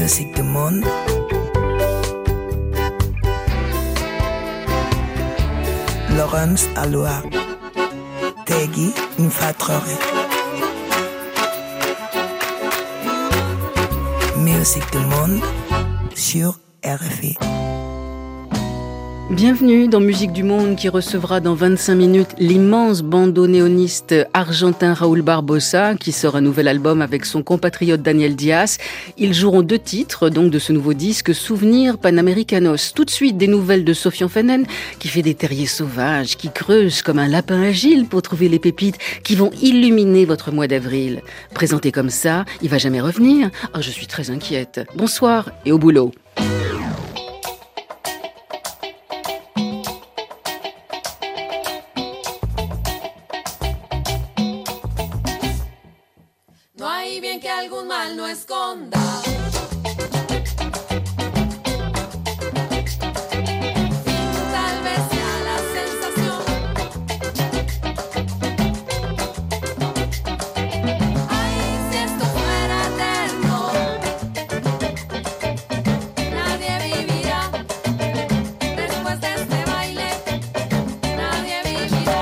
Musique du monde. Laurence Aloha. Tegui Nfatrore. Musique du monde sur RFI. Bienvenue dans Musique du Monde qui recevra dans 25 minutes l'immense bandoneoniste argentin Raúl Barbosa qui sort un nouvel album avec son compatriote Daniel Diaz. Ils joueront 2 titres donc de ce nouveau disque, Souvenirs Panamericanos. Tout de suite des nouvelles de Sofian Fenen qui fait des terriers sauvages, qui creuse comme un lapin agile pour trouver les pépites qui vont illuminer votre mois d'avril. Présenté comme ça, il va jamais revenir? Oh, je suis très inquiète. Bonsoir et au boulot. Que algún mal no esconda. Tal vez sea la sensación. Ay, si esto fuera eterno, nadie vivirá. Después de este baile, nadie vivirá.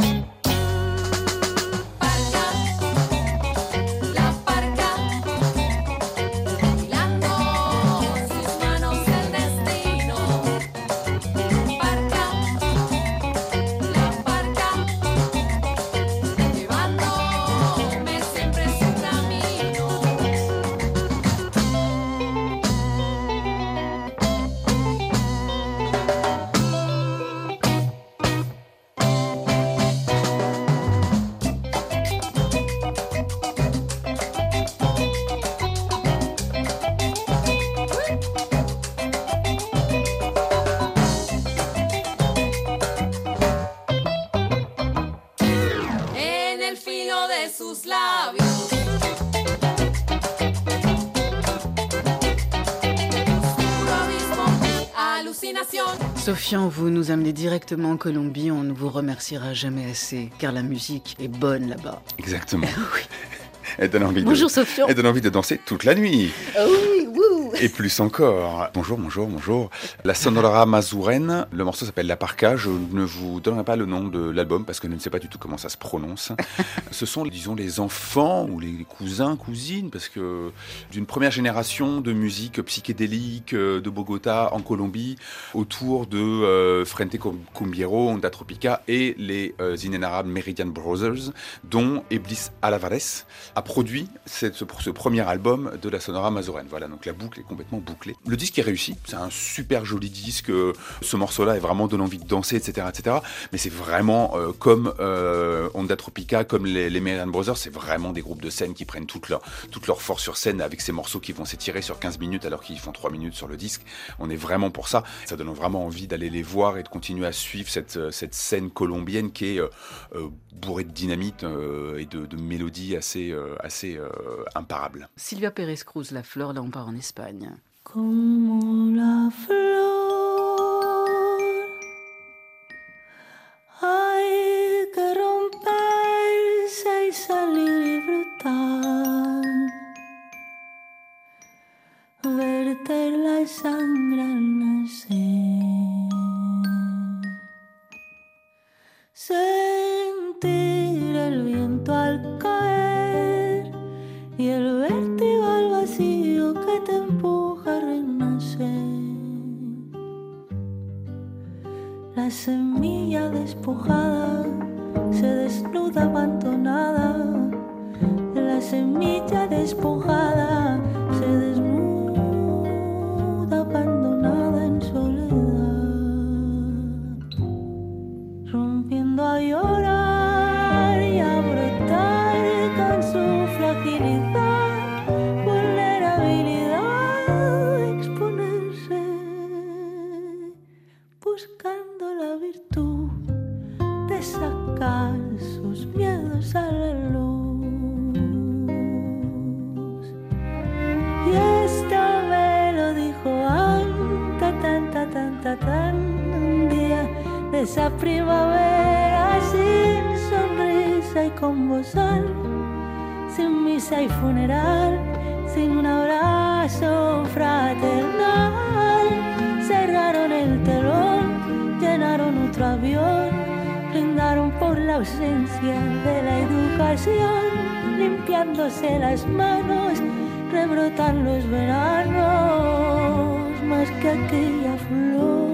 Sus labios. Oscuro abismo, hallucination. Sofian, vous nous amenez directement en Colombie. On ne vous remerciera jamais assez, car la musique est bonne là-bas. Exactement. Oui. Elle donne envie Bonjour Sofian. Elle donne envie de danser toute la nuit. Oui, wouh. Et plus encore. Bonjour. La Sonora Mazuren, le morceau s'appelle La Parka. Je ne vous donnerai pas le nom de l'album parce que je ne sais pas du tout comment ça se prononce. Ce sont, disons, les enfants ou les cousins, cousines, parce que d'une première génération de musique psychédélique de Bogota en Colombie, autour de Frente Cumbiero, Onda Tropica et les inénarrables Meridian Brothers, dont Iblis Alvarez a produit ce premier album de la Sonora Mazuren. Voilà, donc la boucle est complètement bouclée. Le disque est réussi, c'est un super joli disque, ce morceau-là est vraiment donne envie de danser, etc. Mais c'est vraiment comme Onda Tropica, comme les Meridian Brothers, c'est vraiment des groupes de scène qui prennent toute leur force sur scène avec ces morceaux qui vont s'étirer sur 15 minutes alors qu'ils font 3 minutes sur le disque. On est vraiment pour ça. Ça donne vraiment envie d'aller les voir et de continuer à suivre cette scène colombienne qui est bourrée de dynamite et de mélodies assez imparables. Silvia Pérez Cruz, La Fleur, là on part en Espagne. Como la flor hay que romperse y salir y brotar, verterla y sangre al nacer, sentir el viento al caer y el vértigo al vacío que te empuja a renacer. La semilla despojada se desnuda abandonada. La semilla despojada se desnuda abandonada en soledad, rompiendo a llorar y a brotar con su fragilidad, vulnerabilidad, exponerse, buscando la virtud de sacar sus miedos a la luz. Y esta me lo dijo tan un día de esa primavera sin sonrisa y con bozal, sin misa y funeral, sin un abrazo frágil de la educación, limpiándose las manos, rebrotan los veranos más que aquella flor.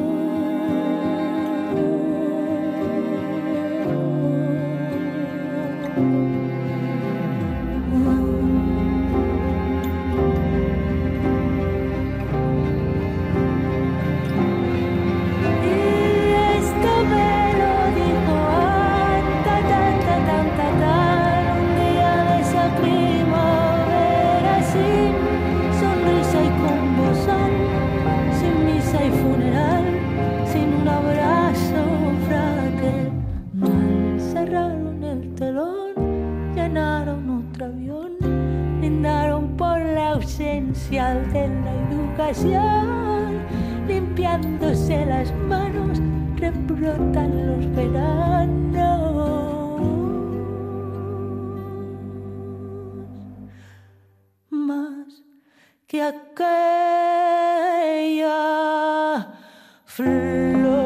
De la educación, limpiándose las manos, rebrotan los veranos más que aquella flor.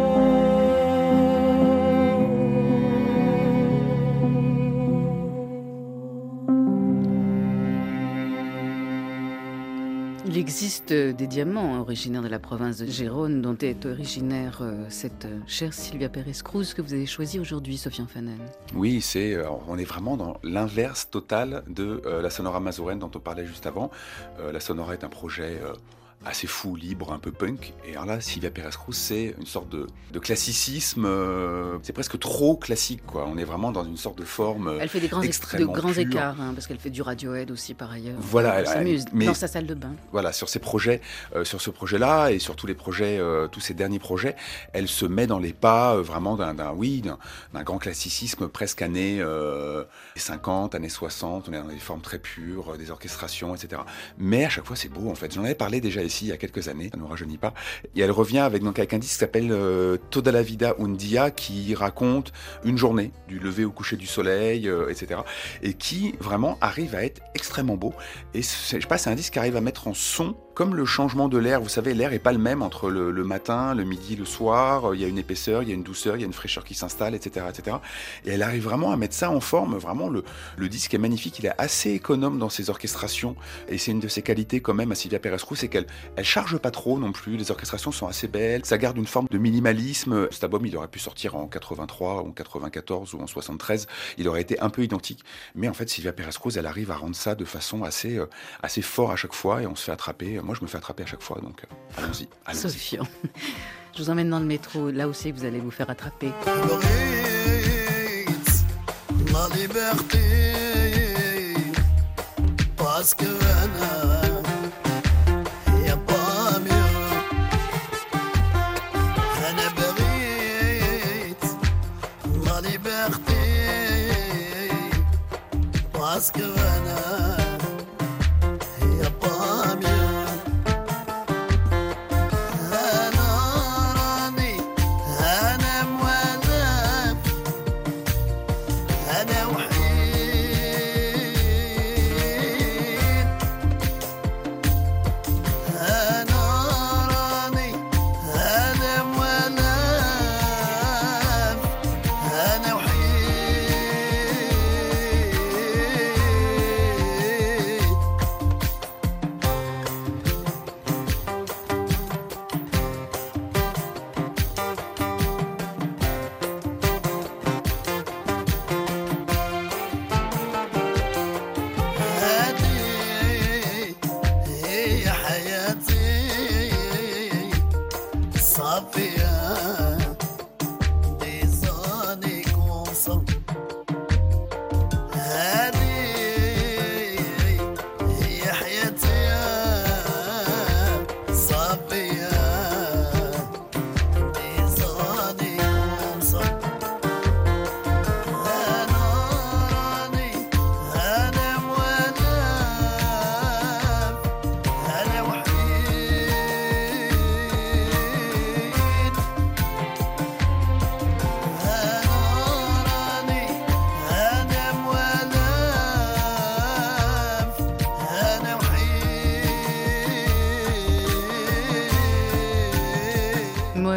Il existe des diamants originaires de la province de Gérone, dont est originaire cette chère Sylvia Pérez-Cruz que vous avez choisie aujourd'hui, Sofiane Fanen. Oui, on est vraiment dans l'inverse total de la Sonora Mazourène dont on parlait juste avant. La Sonora est un projet assez fou, libre, un peu punk. Et alors là, Sylvia Pérez-Cruz, c'est une sorte de classicisme. C'est presque trop classique, quoi. On est vraiment dans une sorte de forme. Elle fait des grands pure. écarts, hein, parce qu'elle fait du Radiohead aussi par ailleurs. Voilà, elle s'amuse dans sa salle de bain. Voilà, sur ces projets, sur ce projet-là et sur tous les projets, tous ces derniers projets, elle se met dans les pas vraiment d'un grand classicisme presque années 50, années 60. On est dans des formes très pures, des orchestrations, etc. Mais à chaque fois, c'est beau en fait. J'en avais parlé déjà ici il y a quelques années, ça ne nous rajeunit pas. Et elle revient avec un disque qui s'appelle Toda la Vida un Dia, qui raconte une journée, du lever au coucher du soleil, etc. Et qui vraiment arrive à être extrêmement beau. Et je sais pas, c'est un disque qui arrive à mettre en son comme le changement de l'air. Vous savez, l'air est pas le même entre le matin, le midi, le soir. Il y a une épaisseur, il y a une douceur, il y a une fraîcheur qui s'installe, etc., etc. Et elle arrive vraiment à mettre ça en forme. Vraiment, le disque est magnifique. Il est assez économe dans ses orchestrations. Et c'est une de ses qualités quand même à Sylvia Pérez-Cruz, c'est qu'elle charge pas trop non plus. Les orchestrations sont assez belles. Ça garde une forme de minimalisme. Cet album, il aurait pu sortir en 83, en 94 ou en 73. Il aurait été un peu identique. Mais en fait, Sylvia Pérez-Cruz, elle arrive à rendre ça de façon assez fort à chaque fois. Et on se fait attraper. Moi, je me fais attraper à chaque fois, donc allons-y. Sofiane, je vous emmène dans le métro. Là aussi, vous allez vous faire attraper. La liberté, parce que y a pas mieux. أنا بغيت la liberté, parce que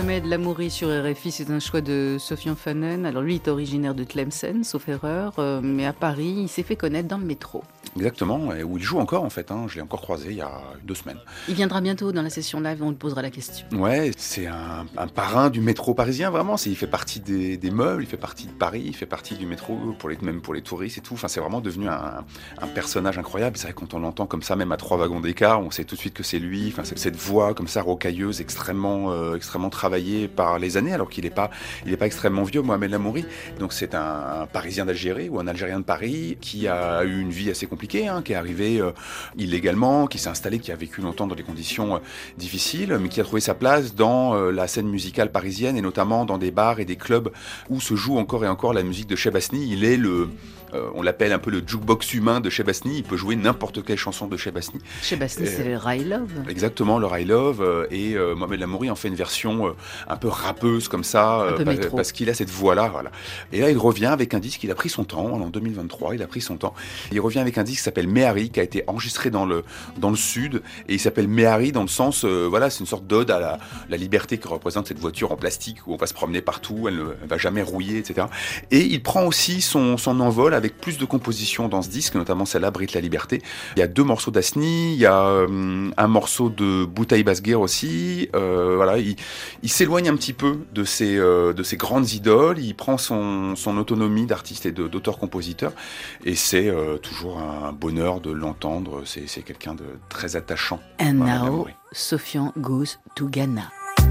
Mohamed Lamouri sur RFI, c'est un choix de Sofian Fanen. Alors lui, il est originaire de Tlemcen, sauf erreur, mais à Paris, il s'est fait connaître dans le métro. Exactement, et où il joue encore en fait, je l'ai encore croisé il y a 2 semaines. Il viendra bientôt dans la session live, on lui posera la question. Ouais, c'est un parrain du métro parisien vraiment, il fait partie des meubles, il fait partie de Paris, il fait partie du métro, même pour les touristes et tout, enfin c'est vraiment devenu un personnage incroyable. C'est vrai que quand on l'entend comme ça, même à 3 wagons d'écart, on sait tout de suite que c'est lui, enfin c'est cette voix comme ça rocailleuse, extrêmement travaillée par les années, alors qu'il n'est pas extrêmement vieux, Mohamed Lamouri. Donc c'est un Parisien d'Algérie ou un Algérien de Paris qui a eu une vie assez compliquée, qui est arrivé illégalement, qui s'est installé, qui a vécu longtemps dans des conditions difficiles, mais qui a trouvé sa place dans la scène musicale parisienne et notamment dans des bars et des clubs où se joue encore et encore la musique de Cheb Asni. Il est on l'appelle un peu le jukebox humain de Cheb Asni. Il peut jouer n'importe quelle chanson de Cheb Asni. Cheb Asni, c'est le Rai Love. Exactement, le Rai Love. Et Mohamed Lamouri en fait une version un peu rappeuse comme ça, parce qu'il a cette voix-là. Voilà. Et là, il revient avec un disque. Il a pris son temps en 2023. Il a pris son temps. Il revient avec un disque qui s'appelle Mehari, qui a été enregistré dans le sud. Et il s'appelle Mehari dans le sens, c'est une sorte d'ode à la liberté que représente cette voiture en plastique où on va se promener partout. Elle ne va jamais rouiller, etc. Et il prend aussi son envol avec plus de compositions dans ce disque, notamment celle-là, Brite la Liberté. Il y a 2 morceaux d'Asni, il y a un morceau de Boutaï Basguer aussi. Il s'éloigne un petit peu de ses grandes idoles, il prend son autonomie d'artiste et d'auteur-compositeur, et c'est toujours un bonheur de l'entendre. C'est quelqu'un de très attachant. And now, Sofian goes to Ghana.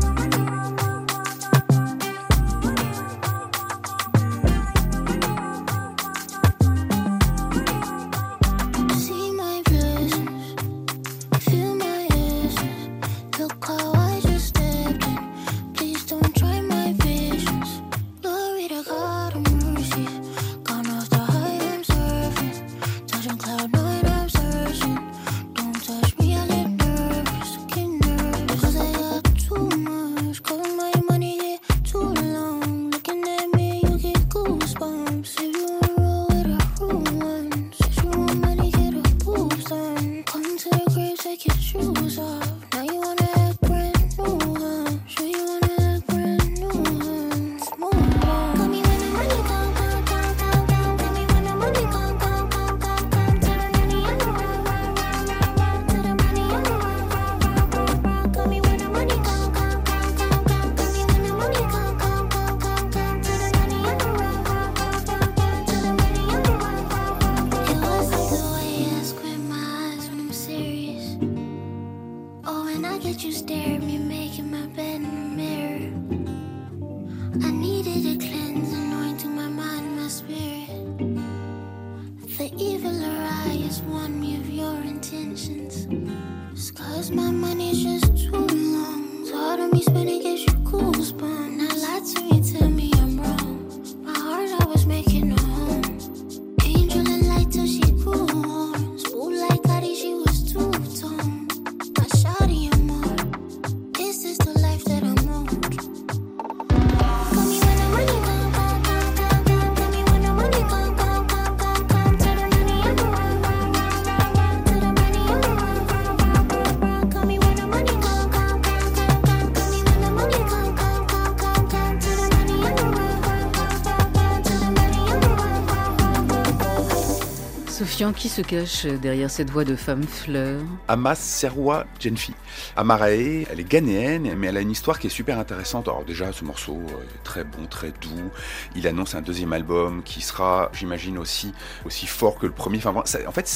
Sofian, qui se cache derrière cette voix de femme fleur? Ama Serwa Djenfi. Amarae, elle est ghanéenne, mais elle a une histoire qui est super intéressante. Alors déjà, ce morceau est très bon, très doux. Il annonce un 2e album qui sera, j'imagine, aussi fort que le premier. Enfin, en fait,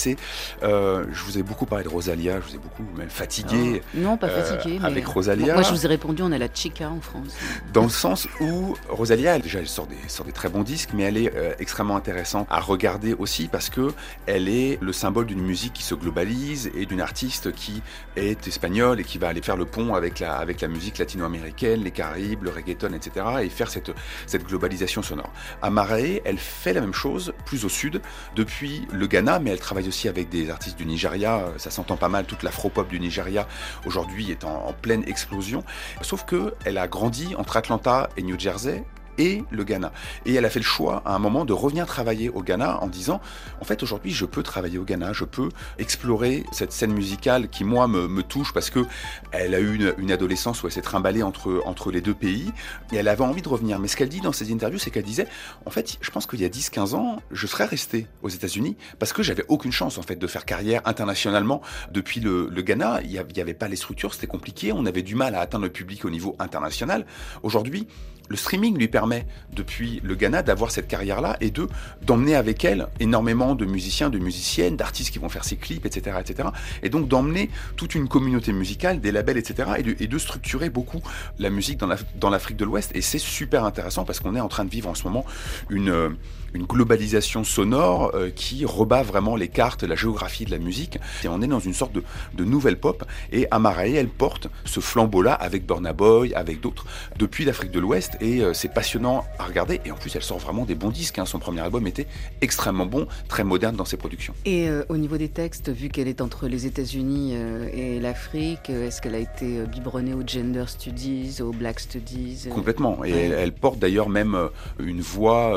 je vous ai beaucoup parlé de Rosalia, je vous ai beaucoup même fatigué. Non, pas fatigué. Avec Rosalia. Moi, je vous ai répondu, on a la chica en France. Dans le sens où Rosalia, elle sort des très bons disques, mais elle est extrêmement intéressante à regarder aussi parce que elle est le symbole d'une musique qui se globalise et d'une artiste qui est espagnole et qui va aller faire le pont avec la musique latino-américaine, les Caraïbes, le reggaeton, etc. et faire cette globalisation sonore. Amarae, elle fait la même chose, plus au sud, depuis le Ghana, mais elle travaille aussi avec des artistes du Nigeria. Ça s'entend pas mal, toute l'afro-pop du Nigeria aujourd'hui est en pleine explosion. Sauf qu'elle a grandi entre Atlanta et New Jersey, et le Ghana. Et elle a fait le choix à un moment de revenir travailler au Ghana en disant, en fait aujourd'hui je peux travailler au Ghana, je peux explorer cette scène musicale qui moi me touche parce que elle a eu une adolescence où elle s'est trimballée entre les deux pays et elle avait envie de revenir. Mais ce qu'elle dit dans ses interviews, c'est qu'elle disait, en fait, je pense qu'il y a 10-15 ans, je serais resté aux États-Unis parce que j'avais aucune chance en fait de faire carrière internationalement depuis le Ghana. Il y avait pas les structures, c'était compliqué, on avait du mal à atteindre le public au niveau international. Aujourd'hui, le streaming lui permet, depuis le Ghana, d'avoir cette carrière-là et d'emmener avec elle énormément de musiciens, de musiciennes, d'artistes qui vont faire ses clips, etc., etc. Et donc d'emmener toute une communauté musicale, des labels, etc. et de structurer beaucoup la musique dans l'Afrique de l'Ouest. Et c'est super intéressant parce qu'on est en train de vivre en ce moment une globalisation sonore qui rebat vraiment les cartes, la géographie de la musique. Et on est dans une sorte de nouvelle pop. Et Amarae, elle porte ce flambeau-là avec Burna Boy, avec d'autres, depuis l'Afrique de l'Ouest. Et c'est passionnant à regarder. Et en plus, elle sort vraiment des bons disques. Son premier album était extrêmement bon, très moderne dans ses productions. Et au niveau des textes, vu qu'elle est entre les États-Unis et l'Afrique, est-ce qu'elle a été biberonnée aux gender studies, aux black studies Complètement. Et elle porte d'ailleurs même une voix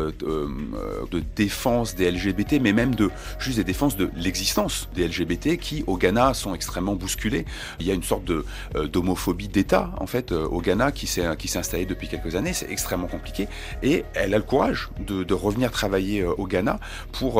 de défense des LGBT, mais même juste des défenses de l'existence des LGBT qui, au Ghana, sont extrêmement bousculés. Il y a une sorte d'homophobie d'État, en fait, au Ghana qui s'est installée depuis quelques années. C'est extrêmement compliqué. Et elle a le courage de revenir travailler au Ghana pour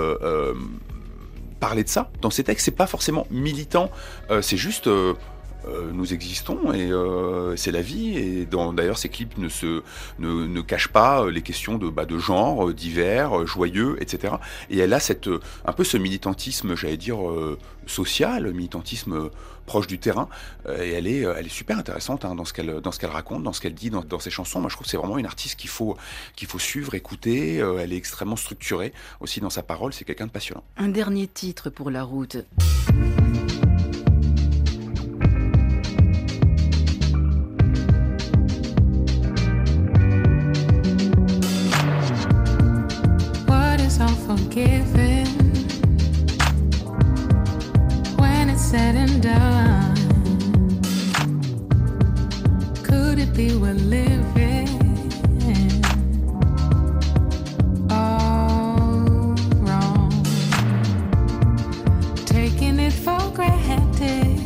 parler de ça. Dans ses textes, c'est pas forcément militant, c'est juste... nous existons et c'est la vie et d'ailleurs ces clips ne cachent pas les questions de genre, divers, joyeux, etc. Et elle a un peu ce militantisme, j'allais dire, social, militantisme proche du terrain et elle est super intéressante dans ce qu'elle raconte, dans ce qu'elle dit dans ses chansons. Moi je trouve que c'est vraiment une artiste qu'il faut suivre, écouter. Elle est extrêmement structurée aussi dans sa parole, c'est quelqu'un de passionnant. Un dernier titre pour la route. Unforgiven when it's said and done. Could it be we're living all wrong? Taking it for granted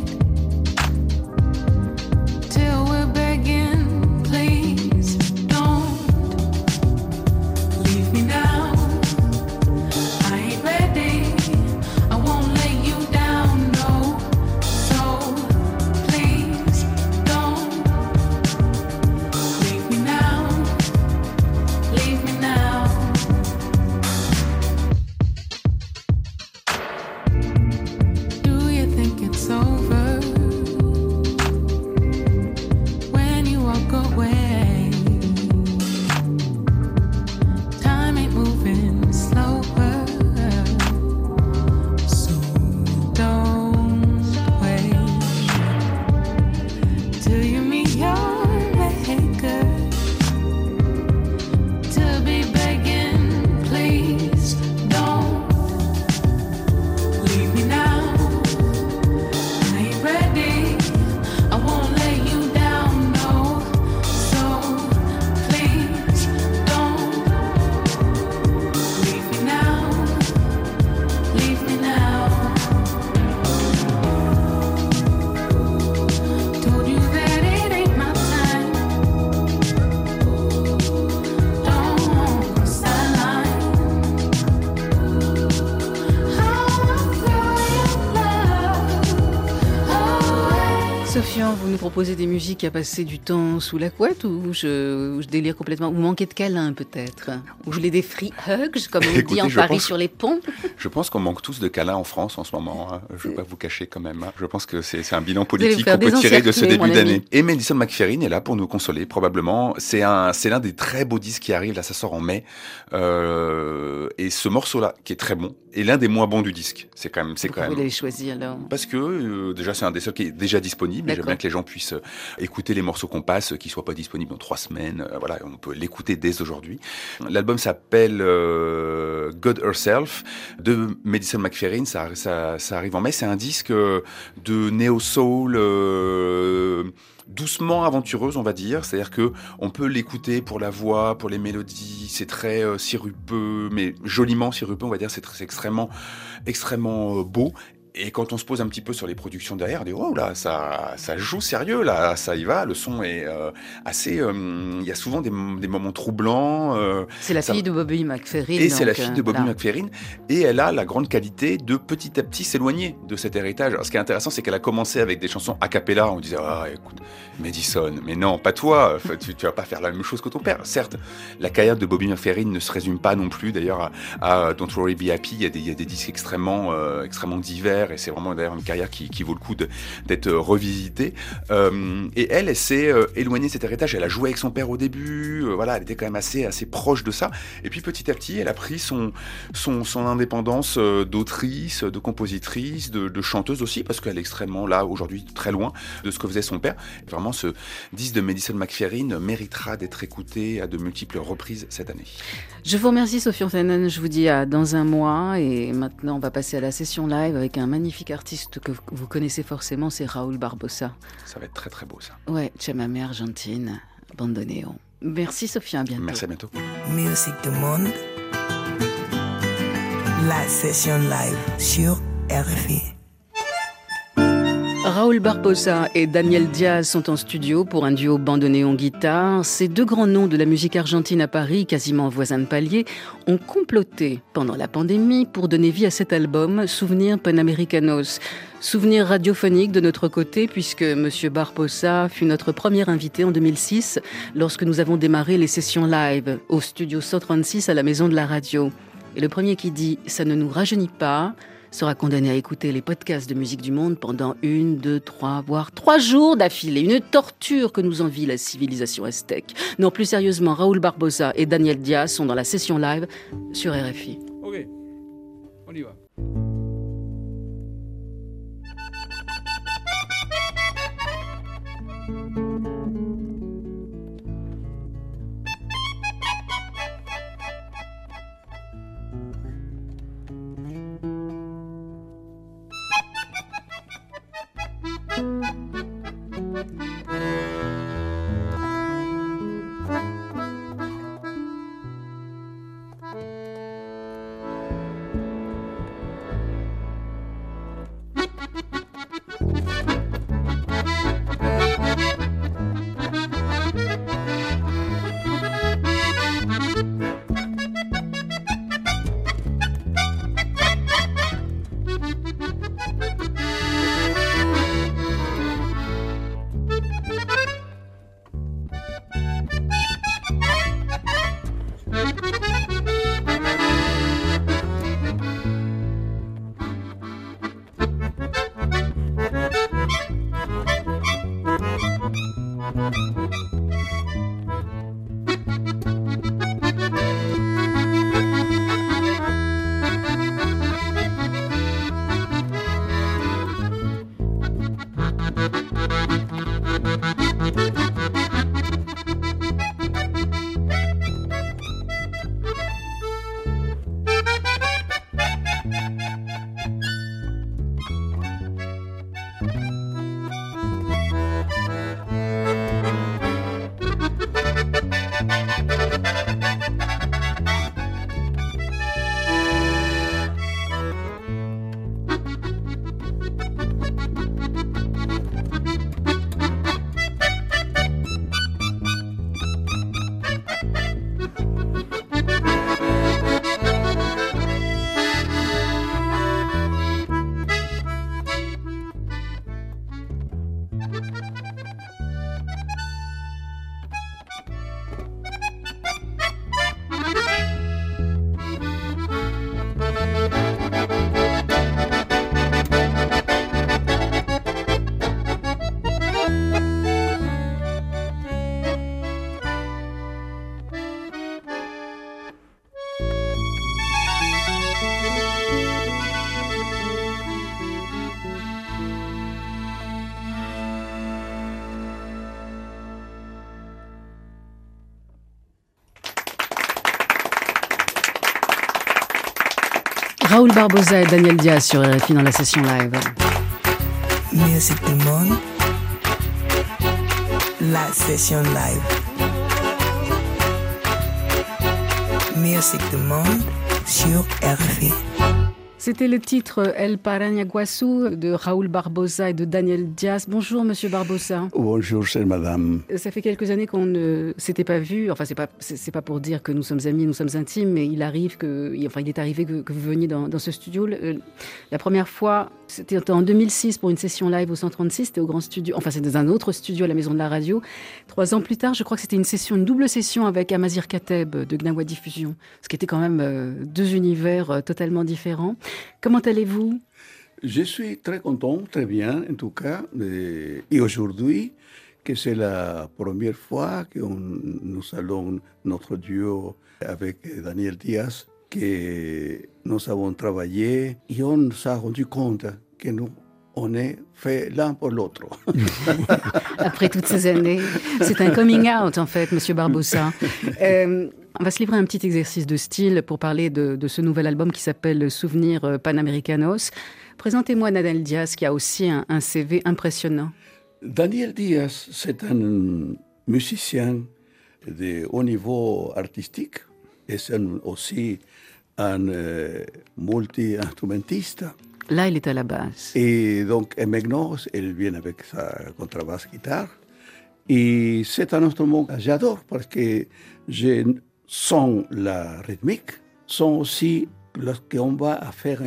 till we're begging, please don't leave me now. Sofian, vous nous proposez des musiques à passer du temps sous la couette ou je délire complètement? Vous manquez de câlins peut-être? Ou vous voulez des free hugs comme on dit en Paris sur les ponts? Je pense qu'on manque tous de câlins en France en ce moment. Je ne vais pas vous cacher quand même. Je pense que c'est un bilan politique qu'on peut tirer de ce début d'année. Et Madison McFerrin est là pour nous consoler probablement. C'est l'un des très beaux disques qui arrive. Là, ça sort en mai. Et ce morceau-là, qui est très bon, est l'un des moins bons du disque. C'est quand même. Vous l'avez choisi alors? Parce que déjà c'est un des seuls qui est déjà disponible. disponible. Et j'aime bien que les gens puissent écouter les morceaux qu'on passe, qui soient pas disponibles dans 3 semaines. Voilà, on peut l'écouter dès aujourd'hui. L'album s'appelle God Herself de Madison McFerrin. Ça arrive en mai. C'est un disque de néo-soul doucement aventureuse, on va dire. C'est-à-dire que on peut l'écouter pour la voix, pour les mélodies. C'est très sirupeux, mais joliment sirupeux, on va dire. C'est extrêmement beau. Et quand on se pose un petit peu sur les productions derrière, on dit oh là, ça joue sérieux là, ça y va. Le son est assez. Il y a souvent des moments troublants. C'est la fille de Bobby McFerrin. Et c'est la fille de Bobby McFerrin. Et elle a la grande qualité de petit à petit s'éloigner de cet héritage. Alors, ce qui est intéressant, c'est qu'elle a commencé avec des chansons a cappella. On disait écoute, Madison, mais non, pas toi. Tu vas pas faire la même chose que ton père. Certes, la carrière de Bobby McFerrin ne se résume pas non plus d'ailleurs à Don't Worry Be Happy. Il y a des disques extrêmement divers. Et c'est vraiment d'ailleurs une carrière qui vaut le coup d'être revisitée. Et elle s'est éloignée de cet héritage. Elle a joué avec son père au début. Voilà, elle était quand même assez proche de ça. Et puis petit à petit, elle a pris son indépendance d'autrice, de compositrice, de chanteuse aussi, parce qu'elle est extrêmement là aujourd'hui très loin de ce que faisait son père. Et vraiment, ce disque de Madison McFerrin méritera d'être écouté à de multiples reprises cette année. Je vous remercie, Sophie Antanen. Je vous dis à dans un mois. Et maintenant, on va passer à la session live avec un magnifique artiste que vous connaissez forcément, c'est Raúl Barbosa. Ça va être très très beau ça. Ouais, Chamamé Argentine, bandoneon. Merci Sophie, à bientôt. Merci, à bientôt. Musique du monde, la session live sur RFI. Raúl Barbosa et Daniel Diaz sont en studio pour un duo bandoneon-guitare. Ces deux grands noms de la musique argentine à Paris, quasiment voisins de palier, ont comploté pendant la pandémie pour donner vie à cet album Souvenirs Panamericanos. Souvenir radiophonique de notre côté, puisque M. Barbosa fut notre premier invité en 2006, lorsque nous avons démarré les sessions live au studio 136 à la Maison de la Radio. Et le premier qui dit « ça ne nous rajeunit pas », sera condamné à écouter les podcasts de Musique du Monde pendant 1, 2, 3, voire 3 jours d'affilée. Une torture que nous envie la civilisation aztèque. Non, plus sérieusement, Raúl Barbosa et Daniel Diaz sont dans la session live sur RFI. Ok, on y va. Raoul Barbosa et Daniel Diaz sur RFI dans la session live. Musique du monde. La session live. Musique du monde sur RFI. C'était le titre El Parañaguazú de Raoul Barbosa et de Daniel Diaz. Bonjour Monsieur Barbosa. Bonjour, chère madame. Ça fait quelques années qu'on ne s'était pas vu. Enfin, c'est pas pour dire que nous sommes amis, nous sommes intimes, mais il est arrivé que vous veniez dans ce studio. La première fois, c'était en 2006 pour une session live au 136, c'était au Grand Studio. Enfin, c'était dans un autre studio à la Maison de la Radio. 3 ans plus tard, je crois que c'était une double session avec Amazir Kateb de Gnawa Diffusion, ce qui était quand même 2 univers totalement différents. Comment allez-vous ? Je suis très content, très bien en tout cas. Et aujourd'hui, que c'est la première fois que nous allons notre duo avec Daniel Diaz, que nous avons travaillé et on s'est rendu compte que nous on est fait l'un pour l'autre. Après toutes ces années, c'est un coming out en fait, Monsieur Barbosa. On va se livrer à un petit exercice de style pour parler de ce nouvel album qui s'appelle Souvenirs Panamericanos. Présentez-moi Daniel Diaz qui a aussi un CV impressionnant. Daniel Diaz, c'est un musicien de haut niveau artistique et c'est aussi un multi-instrumentiste. Là, il est à la basse. Et donc, maintenant, il vient avec sa contrebasse guitare. Et c'est un instrument que j'adore parce que je sens la rythmique, sens aussi lorsqu'on va faire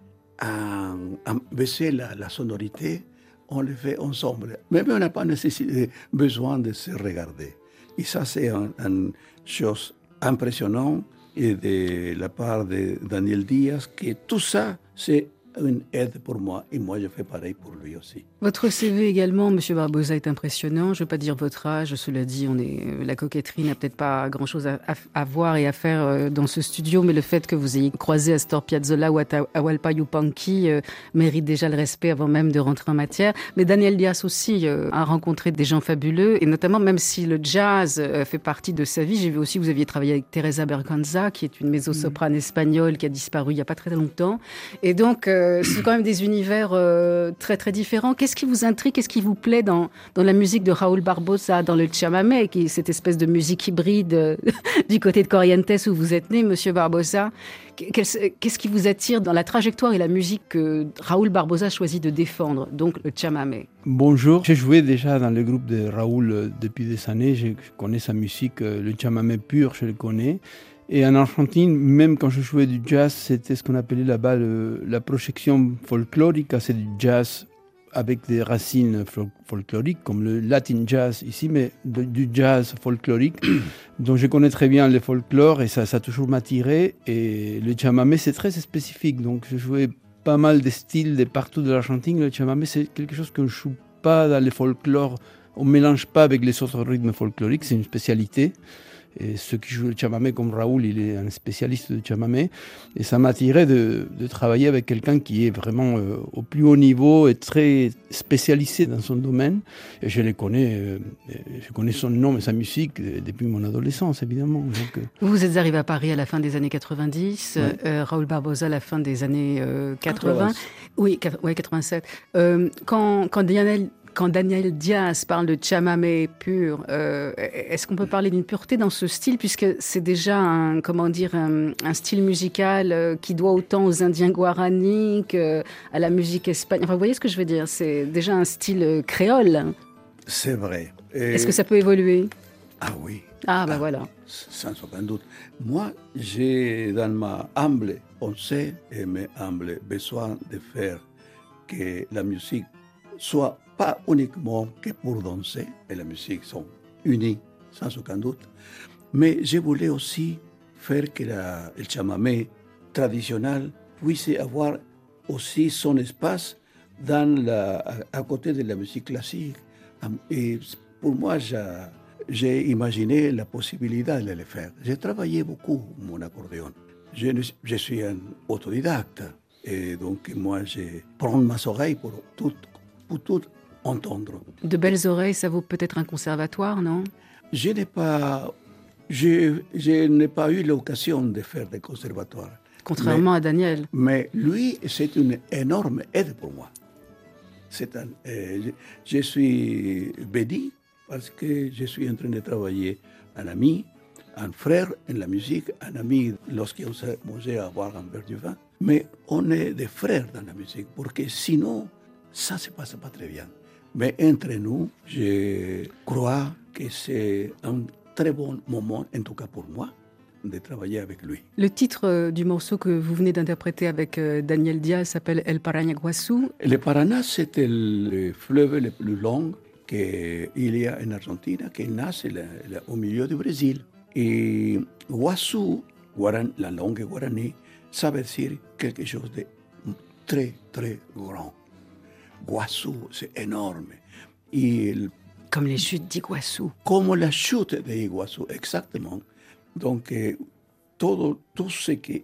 baisser la sonorité, on le fait ensemble. Même on n'a pas besoin de se regarder. Et ça, c'est une chose impressionnante et de la part de Daniel Diaz, que tout ça, c'est une aide pour moi et moi je fais pareil pour lui aussi. Votre CV également, Monsieur Barbosa, est impressionnant. Je ne veux pas dire votre âge, cela dit, la coquetterie n'a peut-être pas grand-chose à voir et à faire dans ce studio, mais le fait que vous ayez croisé Astor Piazzolla ou Atahualpa Yupanqui mérite déjà le respect avant même de rentrer en matière. Mais Daniel Diaz aussi a rencontré des gens fabuleux et notamment, même si le jazz fait partie de sa vie, j'ai vu aussi que vous aviez travaillé avec Teresa Berganza, qui est une mezzo-soprane espagnole qui a disparu il n'y a pas très longtemps. Et donc, c'est quand même des univers très très différents. Qu'est-ce qui vous intrigue, qu'est-ce qui vous plaît dans la musique de Raoul Barbosa, dans le chamamé, qui est cette espèce de musique hybride du côté de Corrientes où vous êtes né, Monsieur Barbosa ? Qu'est-ce qui vous attire dans la trajectoire et la musique que Raoul Barbosa choisit de défendre, donc le chamamé ? Bonjour, j'ai joué déjà dans le groupe de Raoul depuis des années, je connais sa musique, le chamamé pur, je le connais. Et en Argentine, même quand je jouais du jazz, c'était ce qu'on appelait là-bas la projection folklorique, c'est du jazz avec des racines folkloriques, comme le latin jazz ici, mais du jazz folklorique. Donc je connais très bien le folklore et ça a toujours m'attiré. Et le chamamé, c'est très spécifique. Donc je jouais pas mal de styles de partout de l'Argentine. Le chamamé, c'est quelque chose qu'on ne joue pas dans le folklore. On ne mélange pas avec les autres rythmes folkloriques, c'est une spécialité. Et ceux qui jouent le chamamé, comme Raoul, il est un spécialiste de chamamé. Et ça m'a attiré de travailler avec quelqu'un qui est vraiment au plus haut niveau et très spécialisé dans son domaine. Et je connais son nom et sa musique depuis mon adolescence, évidemment. Donc, Vous êtes arrivé à Paris à la fin des années 90, ouais. Raoul Barbosa à la fin des années 80. Oui, 87. Quand Daniel Diaz parle de chamamé pur, est-ce qu'on peut parler d'une pureté dans ce style, puisque c'est déjà un style musical qui doit autant aux Indiens Guarani qu'à la musique espagnole. Enfin, vous voyez ce que je veux dire ? C'est déjà un style créole. C'est vrai. Est-ce que ça peut évoluer ? Ah oui. Voilà. Sans aucun doute. Moi, j'ai dans ma humble pensée et mes humbles besoins de faire que la musique soit pas uniquement que pour danser, et la musique sont unies, sans aucun doute, mais je voulais aussi faire que le chamamé traditionnel puisse avoir aussi son espace à côté de la musique classique. Et pour moi, j'ai imaginé la possibilité de le faire. J'ai travaillé beaucoup mon accordéon. Je suis un autodidacte, et donc moi, je prends mes oreilles pour tout entendre. De belles oreilles, ça vaut peut-être un conservatoire, non ? Je n'ai pas eu l'occasion de faire des conservatoires. Contrairement à Daniel. Mais lui, c'est une énorme aide pour moi. Je suis béni parce que je suis en train de travailler un ami, un frère en la musique, un ami lorsqu'on s'est mangé à boire un verre de vin. Mais on est des frères dans la musique, parce que sinon, ça ne se passe pas très bien. Mais entre nous, je crois que c'est un très bon moment, en tout cas pour moi, de travailler avec lui. Le titre du morceau que vous venez d'interpréter avec Daniel Diaz s'appelle El Paraná Guazú. Le Paraná, c'est le fleuve le plus long qu'il y a en Argentine, qui nace au milieu du Brésil. Et Guazú, la langue guarani, ça veut dire quelque chose de très, très grand. Guazú, c'est énorme. Comme les chutes d'Iguassou. Comme la chute d'Iguassou, exactement. Donc, tout ce que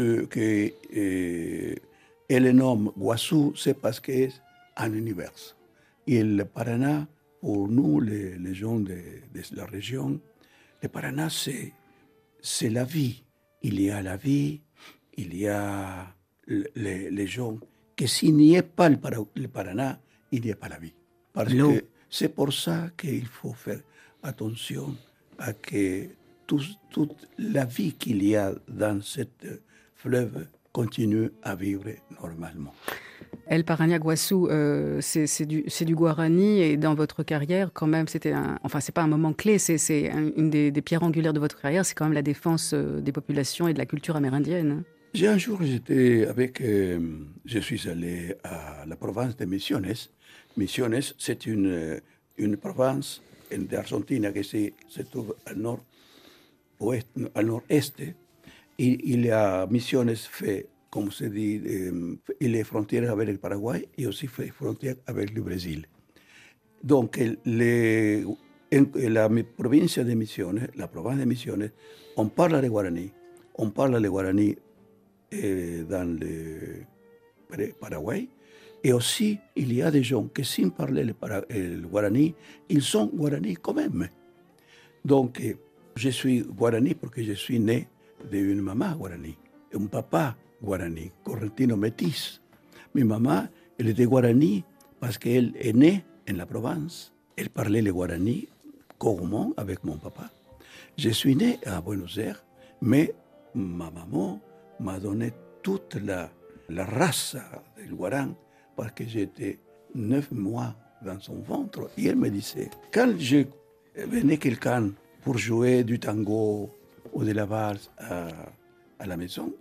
elle nomme Guazú, c'est parce que c'est un univers. Et le Paraná, pour nous, les gens de la région, le Paraná, c'est la vie. Il y a la vie, il y a les gens, que s'il n'y a pas le Paraná, il n'y a pas la vie. Parce que c'est pour ça qu'il faut faire attention à que toute la vie qu'il y a dans cette fleuve continue à vivre normalement. El Paraná Guazú, c'est du guarani, et dans votre carrière, quand même, c'est pas un moment clé, c'est une des pierres angulaires de votre carrière, c'est quand même la défense des populations et de la culture amérindienne. Un jour, je suis allé à la province de Misiones. Misiones, c'est une province d'Argentine qui se trouve al nord-est. Et il y a Misiones fait, comme se dit, il est frontière avec le Paraguay et aussi fait frontière avec le Brésil. Donc, la province de Misiones, la province de Misiones, on parle le guarani. On parle le guarani dans le Paraguay. Et aussi, il y a des gens qui, sans parler le guarani, ils sont guarani quand même. Donc, je suis guarani parce que je suis né d'une maman guarani, un papa guarani, correntino métis. Mi maman, elle était guarani parce qu'elle est née en la Provence. Elle parlait le guarani couramment avec mon papa. Je suis né à Buenos Aires, mais ma maman m'a donné toute la race du guaran parce que j'étais 9 mois dans son ventre. Et elle me disait, quand je venais quelqu'un pour jouer du tango ou de la valse à la maison,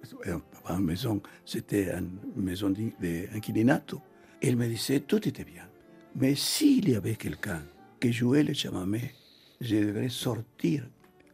c'était une maison d'inquilinato, elle me disait, tout était bien. Mais s'il y avait quelqu'un qui jouait le chamamé, je devrais sortir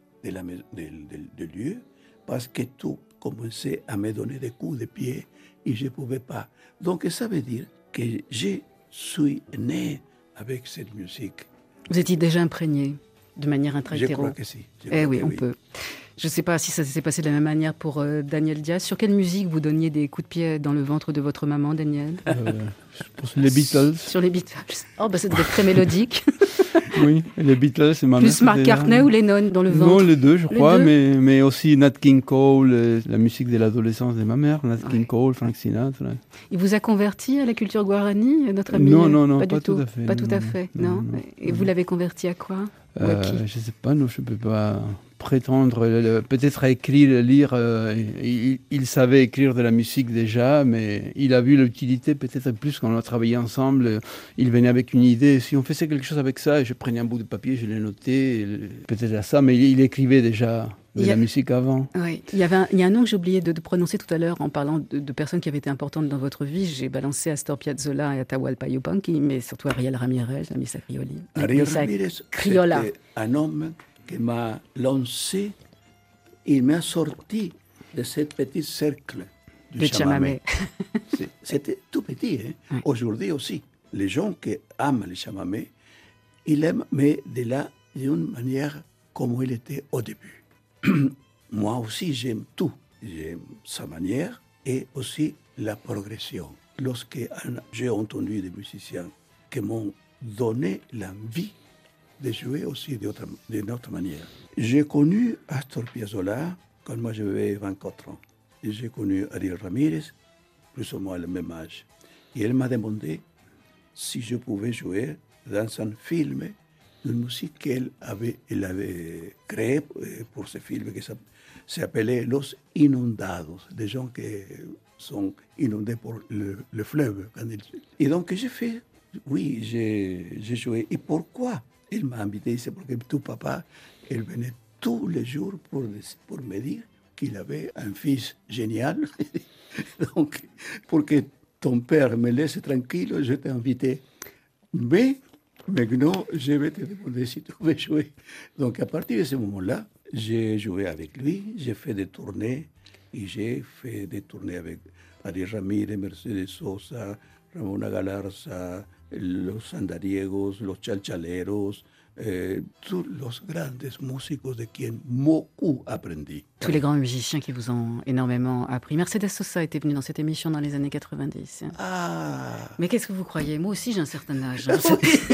du lieu parce que tout commençait à me donner des coups de pied et je ne pouvais pas. Donc ça veut dire que je suis né avec cette musique. Vous étiez déjà imprégné de manière intra-hétéro. Je crois que si. Oui, on peut. Je ne sais pas si ça s'est passé de la même manière pour Daniel Diaz. Sur quelle musique vous donniez des coups de pied dans le ventre de votre maman, Daniel? Sur les Beatles. Sur les Beatles. Oh, ça devait être très mélodique. Oui, les Beatles, c'est ma mère. Plus McCartney ou Lennon dans le ventre? Non, les deux, je crois, mais aussi Nat King Cole, la musique de l'adolescence de ma mère, Nat King Cole, Frank Sinatra. Il vous a converti à la culture guarani, notre ami? Non, pas tout à fait. Pas tout à fait, non. Et vous l'avez converti à quoi? Je ne sais pas, non, je ne peux pas prétendre, peut-être à écrire, lire. Il savait écrire de la musique déjà, mais il a vu l'utilité peut-être plus quand on a travaillé ensemble. Il venait avec une idée. Si on faisait quelque chose avec ça, je prenais un bout de papier, je l'ai noté, peut-être à ça, mais il écrivait déjà de la musique avant. Oui, il y a un nom que j'ai oublié de prononcer tout à l'heure en parlant de personnes qui avaient été importantes dans votre vie. J'ai balancé Astor Piazzolla et Atahualpa Yupanqui, mais surtout Ariel Ramirez, la Missa Crioli. Ariel Ramirez, c'était un homme qui m'a lancé, il m'a sorti de ce petit cercle du chamamé. C'était tout petit. Oui. Aujourd'hui aussi, les gens qui aiment le chamamé, ils l'aiment, mais d'une manière comme il était au début. Moi aussi, j'aime tout. J'aime sa manière et aussi la progression. Lorsque j'ai entendu des musiciens qui m'ont donné l'envie de jouer aussi d'une autre manière. J'ai connu Astor Piazzolla quand moi j'avais 24 ans. j'ai connu Ariel Ramirez, plus ou moins le même âge. Et elle m'a demandé si je pouvais jouer dans un film, une musique qu'elle avait créée pour ce film qui s'appelait Los Inundados, des gens qui sont inondés par le fleuve. Et donc j'ai fait, oui, j'ai joué. Et pourquoi elle m'a invité? C'est parce que ton papa, elle venait tous les jours pour me dire qu'il avait un fils génial. Donc, pour que ton père me laisse tranquille, je t'ai invité. Mais maintenant, je vais te demander si tu veux jouer. Donc, à partir de ce moment-là, j'ai joué avec lui, j'ai fait des tournées, et j'ai fait des tournées avec Ariel Ramírez, Mercedes Sosa, Ramona Galarza, los Andariegos, los Chalchaleros, tous los grandes músicos de quien beaucoup aprendí. Tous les grands musiciens qui vous ont énormément appris. Mercedes Sosa était venue dans cette émission dans les années 90. Ah. Mais qu'est-ce que vous croyez? Moi aussi, j'ai un certain âge. Hein.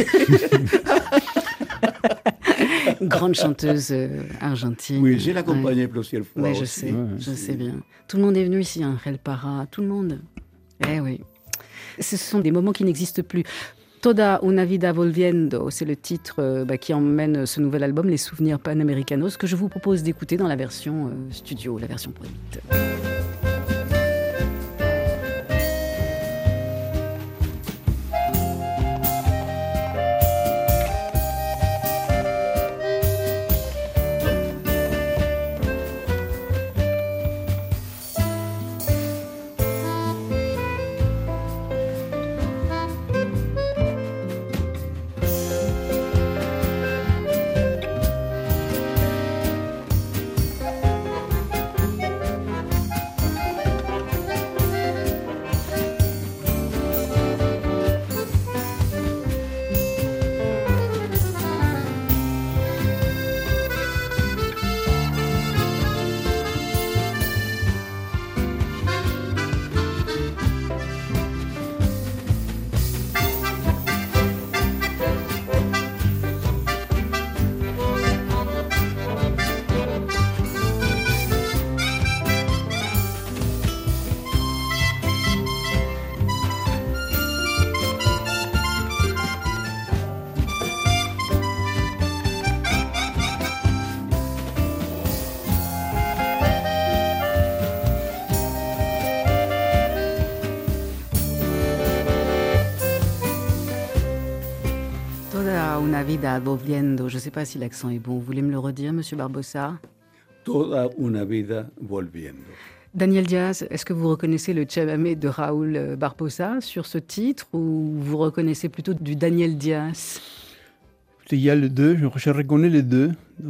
Grande chanteuse argentine. Oui, j'ai l'accompagnée plusieurs fois. Oui, je aussi. sais, je sais bien. Tout le monde est venu ici, hein, Rel Parra, tout le monde. Eh oui. Ce sont des moments qui n'existent plus. Toda una vida volviendo, c'est le titre qui emmène ce nouvel album, Les Souvenirs Panamericanos, que je vous propose d'écouter dans la version studio, la version produite. Una vida volviendo. Je ne sais pas si l'accent est bon. Vous voulez me le redire, Monsieur Barbosa? Toda una vida volviendo. Daniel Diaz, est-ce que vous reconnaissez le chamamé de Raúl Barbosa sur ce titre ou vous reconnaissez plutôt du Daniel Diaz? Il y a les deux, je reconnais les deux.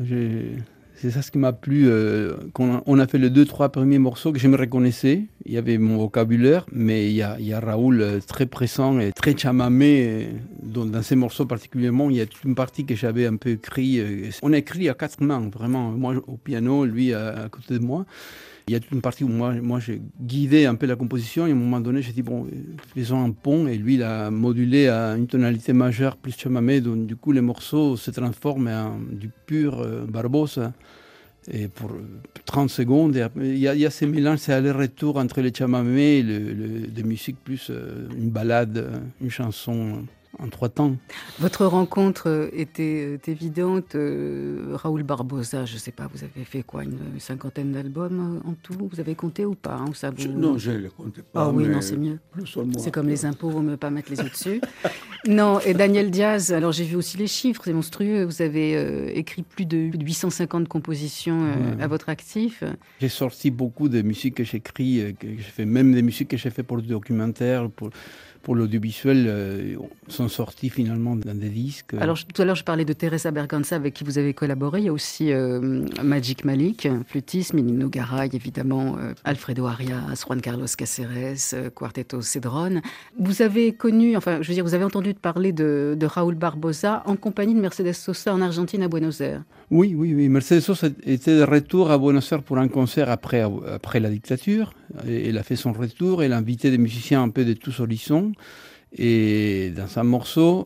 C'est ça ce qui m'a plu. Quand on a fait les 2-3 premiers morceaux que je me reconnaissais. Il y avait mon vocabulaire, mais il y a Raúl très pressant et très chamamé. Dans ces morceaux particulièrement, il y a toute une partie que j'avais un peu écrit. On a écrit à 4 mains, vraiment. Moi au piano, lui à côté de moi. Il y a toute une partie où moi j'ai guidé un peu la composition et à un moment donné j'ai dit bon, faisons un pont et lui il a modulé à une tonalité majeure plus chamamé, donc du coup les morceaux se transforment en du pur Barbosa. Et pour 30 secondes, il y a ces mélanges, c'est aller-retour entre les chamamés et des musiques plus une ballade, une chanson en 3 temps. Votre rencontre était évidente. Raúl Barbosa, je ne sais pas, vous avez fait quoi, une 50aine d'albums en tout? Vous avez compté ou pas, hein, ça vous... Non, je ne les comptais pas. Ah oui, non, c'est mieux. C'est comme les impôts, il ne vaut mieux pas mettre les au-dessus. Non, et Daniel Diaz, alors j'ai vu aussi les chiffres, c'est monstrueux. Vous avez écrit plus de 850 compositions à votre actif. J'ai sorti beaucoup de musiques que j'écris, que j'ai fait, même des musiques que j'ai fait pour le documentaire, pour l'audiovisuel, sont sortis finalement dans des disques. Alors tout à l'heure je parlais de Teresa Berganza avec qui vous avez collaboré. Il y a aussi Magic Malik, flûtiste, Nino Garay évidemment, Alfredo Arias, Juan Carlos Cáceres, Quarteto Cedrón. Vous avez connu, enfin je veux dire, vous avez entendu parler de Raúl Barbosa en compagnie de Mercedes Sosa en Argentine à Buenos Aires. Oui. Mercedes Sosa était de retour à Buenos Aires pour un concert après la dictature. Elle a fait son retour, elle a invité des musiciens un peu de tous horizons. Et dans un morceau,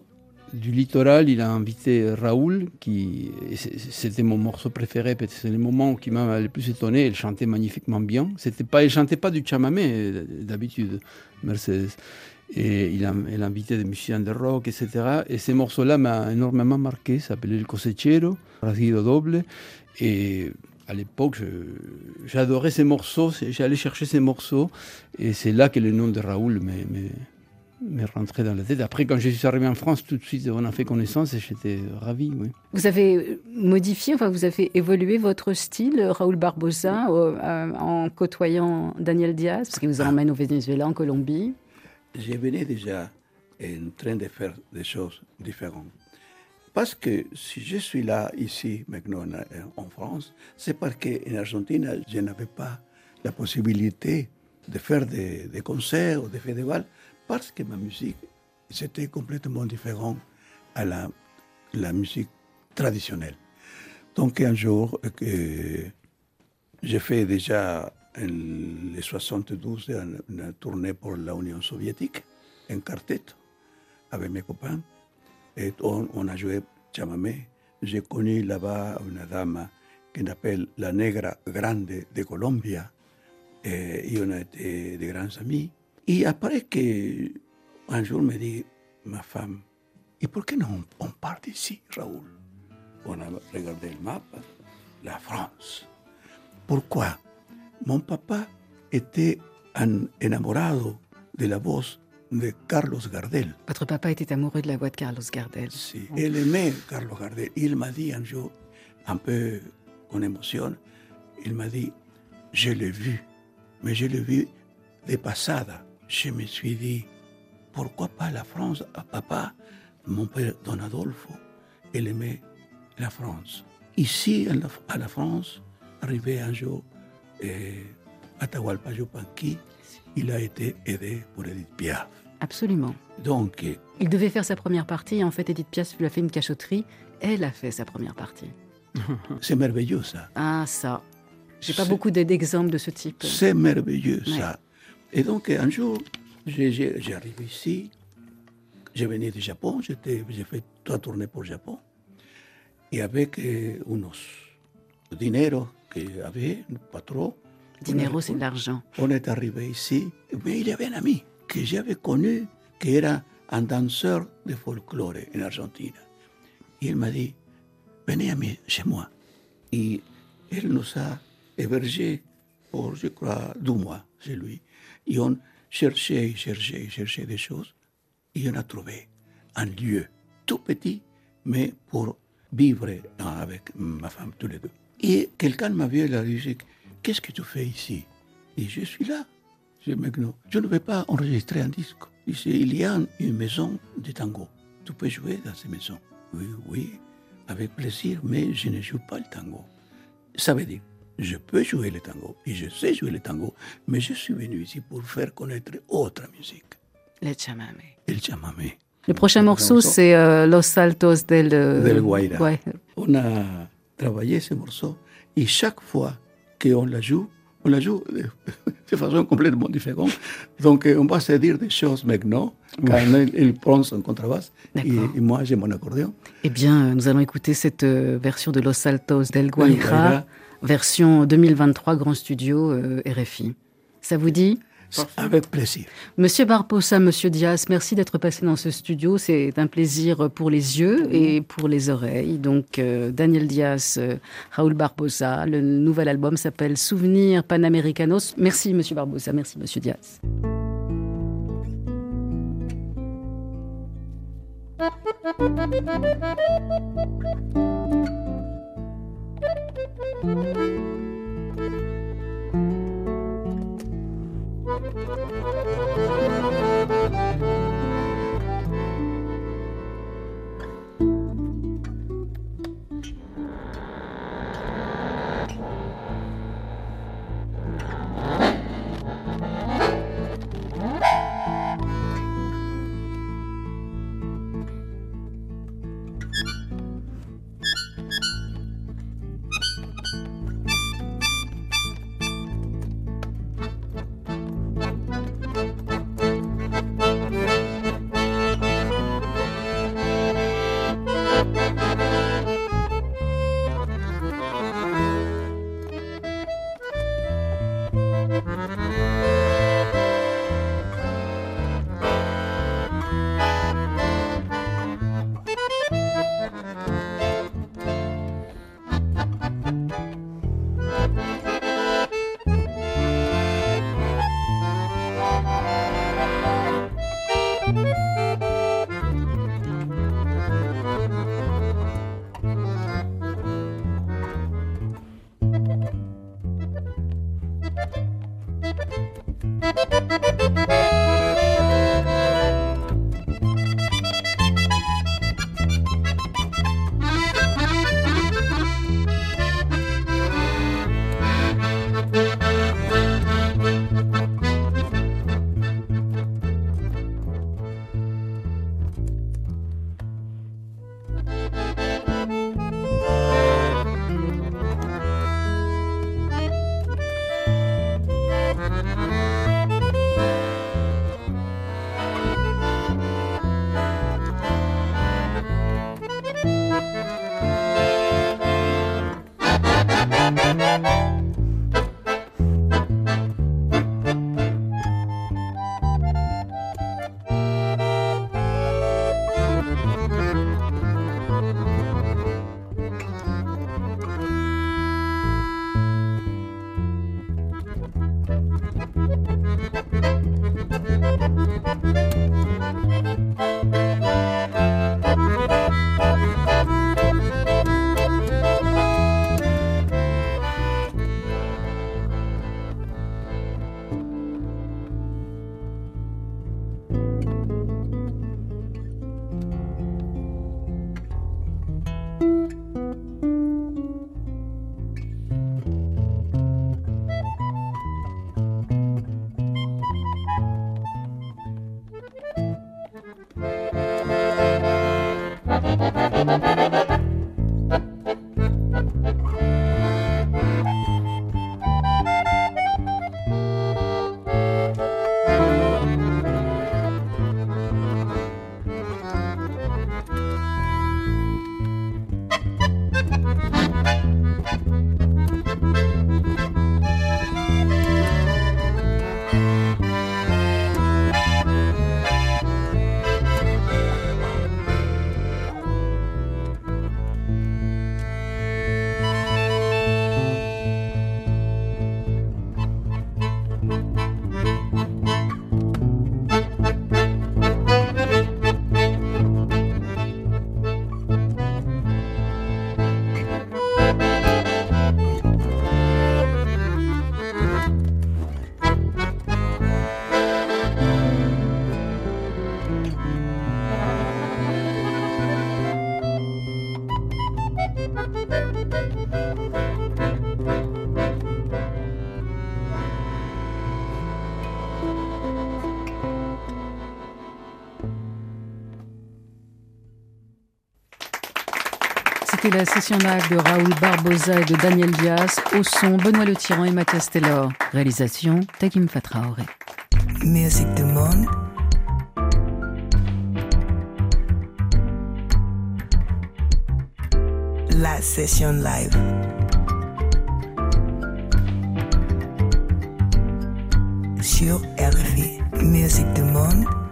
du littoral, il a invité Raoul, c'était mon morceau préféré, peut-être c'est le moment qui m'a le plus étonné. Il chantait magnifiquement bien. Il chantait pas du chamamé d'habitude, Mercedes. Et il a invité des musiciens de rock, etc. Et ces morceaux-là m'ont énormément marqué. Ça s'appelait El Cosechero, Rasguido Doble. Et à l'époque, j'adorais ces morceaux. J'allais chercher ces morceaux. Et c'est là que le nom de Raoul m'est rentré dans la tête. Après, quand je suis arrivé en France, tout de suite, on a fait connaissance et j'étais ravi. Oui. Vous avez modifié, vous avez évolué votre style, Raoul Barbosa, en côtoyant Daniel Diaz, parce qu'il vous emmène au Venezuela, en Colombie. Je venais déjà en train de faire des choses différentes. Parce que si je suis là, ici, maintenant en France, c'est parce qu'en Argentine, je n'avais pas la possibilité de faire des concerts ou de faire des balles, parce que ma musique, c'était complètement différent à la musique traditionnelle. Donc un jour, j'ai fait déjà en les 72 une tournée pour l'Union soviétique, en quartet, avec mes copains. Et on a joué chamamé. J'ai connu là-bas une dame qu'on appelle la Negra Grande de Colombia. Et on a été des grands amis. Et après un jour me dit ma femme, et por qué non on part d'ici, Raoul? On a regardé le map, la France. Pourquoi? Mon papa était enamorado de la voz de Carlos Gardel. Votre papa était amoureux de la voix de Carlos Gardel. Si, él aimait Carlos Gardel. Il m'a dit un jour, un peu con émotion, il m'a dit, je l'ai vu, mais je l'ai vu de passada. Je me suis dit, pourquoi pas la France? Papa, mon père Don Adolfo, il aimait la France. Ici, à la France, arrivé un jour à Atahualpa Yupanqui, il a été aidé pour Edith Piaf. Absolument. Donc, il devait faire sa première partie, et en fait, Edith Piaf lui a fait une cachotterie. Elle a fait sa première partie. C'est merveilleux, ça. Ah, ça. J'ai pas beaucoup d'exemples de ce type. C'est merveilleux, ça. Et donc, un jour, j'ai arrivé ici. Je venais du Japon. J'ai fait 3 tournées pour le Japon. Et avec unos dineros qu'il y avait, pas trop. Dinero, c'est de l'argent. On est arrivé ici. Mais il y avait un ami que j'avais connu, qui era un danseur de folklore en Argentine. Et il m'a dit, venez chez moi. Et il nous a hébergés pour, je crois, 2 mois chez lui. Et on cherchait des choses. Et on a trouvé un lieu tout petit, mais pour vivre avec ma femme, tous les deux. Et quelqu'un m'a vu et a dit, qu'est-ce que tu fais ici? Et je suis là. Je ne vais pas enregistrer un disque. Il y a une maison de tango. Tu peux jouer dans cette maison? Oui, avec plaisir, mais je ne joue pas le tango. Ça veut dire, je peux jouer le tango, et je sais jouer le tango, mais je suis venu ici pour faire connaître autre musique. Le chamamé. El chamamé. Le prochain morceau, c'est Los Saltos del Guaira. Ouais. On a travaillé ce morceau, et chaque fois qu'on la joue de façon complètement différente. Donc, on va se dire des choses maintenant, quand il prend son contrebasse, et moi, j'ai mon accordéon. Eh bien, nous allons écouter cette version de Los Saltos del Guaira, version 2023, Grand Studio, RFI. Ça vous dit? Avec plaisir. Monsieur Barbosa, Monsieur Diaz, merci d'être passé dans ce studio. C'est un plaisir pour les yeux et pour les oreilles. Donc, Daniel Diaz, Raoul Barbosa, le nouvel album s'appelle Souvenirs Panamericanos. Merci, Monsieur Barbosa. Merci, Monsieur Diaz. C'était la session live de Raoul Barbosa et de Daniel Dias, au son Benoît Le Tyran et Mathias Taylor. Réalisation Tagim Fatraoré. Musique du monde. La session live. Sur RFI. Musique du monde.